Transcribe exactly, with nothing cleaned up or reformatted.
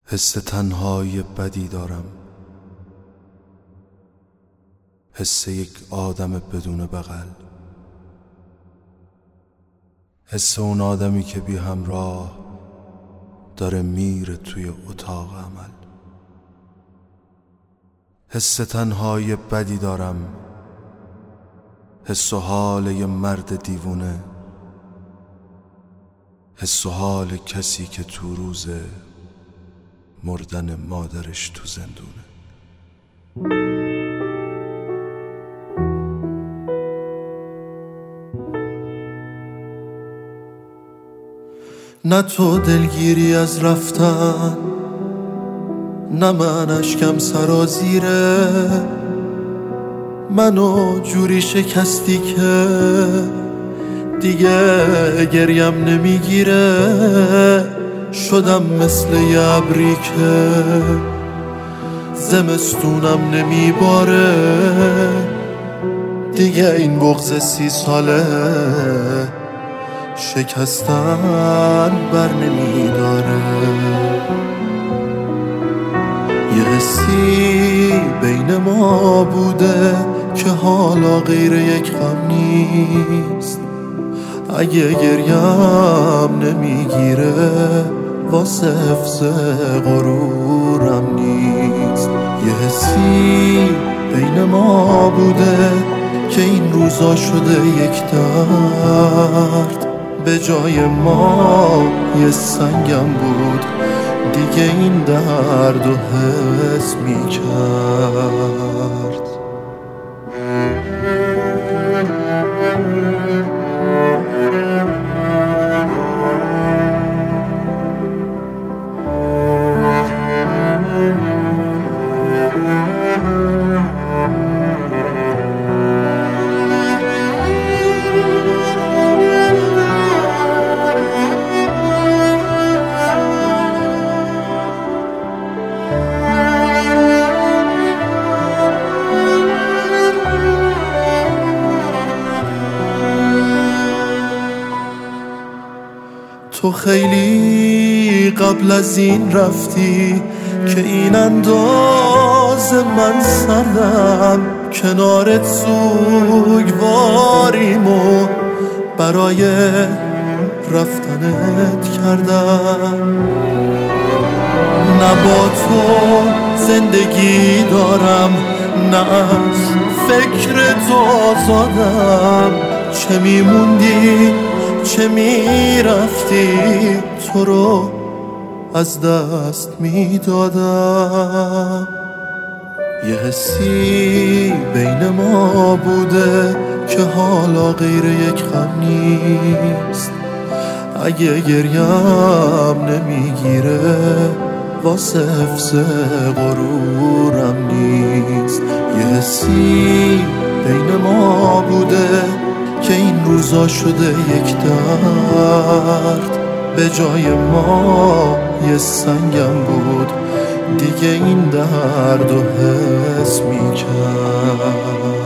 حس تنهایی بدی دارم، حس یک آدم بدون بغل، حس اون آدمی که بی همراه داره میره توی اتاق عمل. حس تنهایی بدی دارم، حس و حال یه مرد دیوونه، حس و حال کسی که تو روزه مردن مادرش تو زندونه. نه تو دلگیری از رفتن، نه من اشکم سرازیره، منو جوری شکستی که دیگه گریم نمیگیره. شدم مثل یه ابری که زمستونم نمیباره، دیگه این بغض سی ساله شکستن بر نمیداره. یه حسی بین ما بوده که حالا غیر یک غم نیست، اگه گریم نمیگیره واسه حفظ غرورم نیست. یه حسی بین ما بوده که این روزا شده یک درد، به جای ما یه سنگم بود دیگه این درد و حس میکرد. تو خیلی قبل از این رفتی که این انداز من سردم، کنارت سوگواریمو برای رفتنت کردم. نه با تو زندگی دارم، نه از فکر تو آزادم. چه میموندی چه میرفتی، تو رو از دست میدادم. یه حسی بین ما بوده که حالا غیر یک غم نیست، اگه گریم نمیگیره واسه حفظ غرورم نیست. یه حسی بین ما بوده که این روزا شده یک درد، به جای ما یه سنگم بود دیگه این درد و حس میکرد.